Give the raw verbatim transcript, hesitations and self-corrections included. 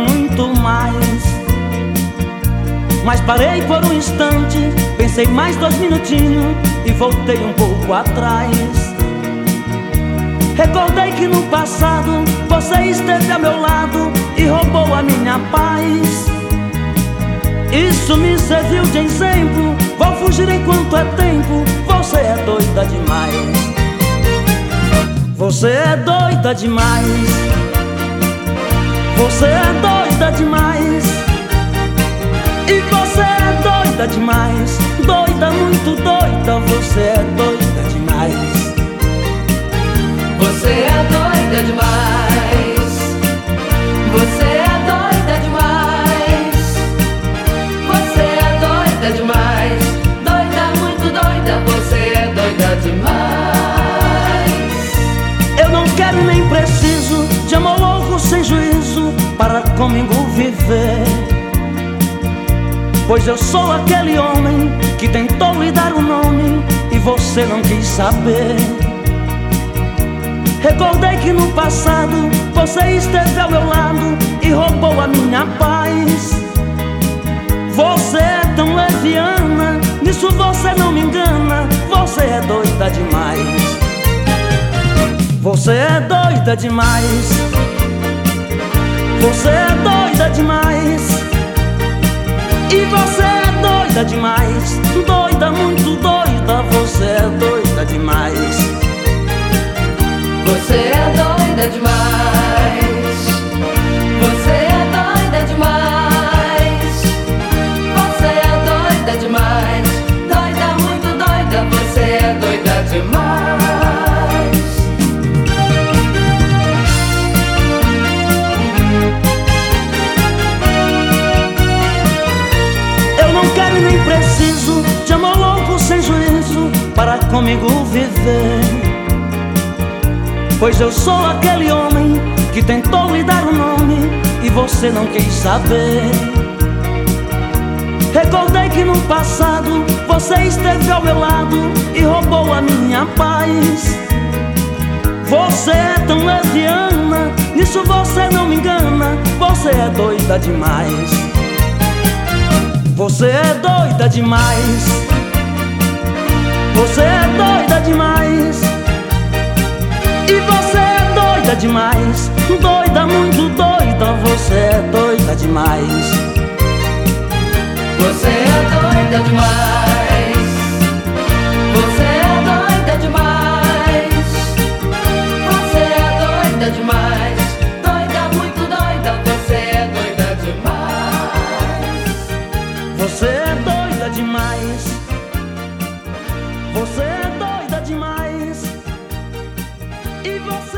muito mais. Mas parei por um instante, pensei mais dois minutinhos e voltei um pouco atrás. Recordei que no passado você esteve ao meu lado e roubou a minha paz. Isso me serviu de exemplo, vou fugir enquanto é tempo. Você é doida demais. Você é doida demais. Você é doida demais. E você é doida demais. Doida, muito doida. Você é doida demais. Você é doida demais. Você é doida demais. Você é doida demais. Doida, muito doida. Você é doida demais. Eu não quero nem preciso de amor louco sem juízo para comigo viver, pois eu sou aquele homem que tentou lhe dar um nome e você não quis saber. Recordei que no passado você esteve ao meu lado e roubou a minha paz. Você é tão leviana, nisso você não me engana. Você é doida demais. Você é doida demais. Você é doida demais. E você é doida demais. Doida, muito doida. Você é doida demais. Você é doida demais. Você é doida demais. Você é doida demais. Doida, muito doida. Você é doida demais. Eu não quero nem preciso de amor louco sem juízo para comigo viver, pois eu sou aquele homem que tentou lhe dar um nome e você não quis saber. Recordei que no passado você esteve ao meu lado e roubou a minha paz. Você é tão leviana, nisso você não me engana. Você é doida demais. Você é doida demais. Você é doida demais. E você é doida demais. Doida, muito doida. Você é doida demais. Você é doida demais. Você é doida demais. Você é doida demais. Doida, muito doida. Você é doida demais. Você é doida demais. Você é doida demais. E você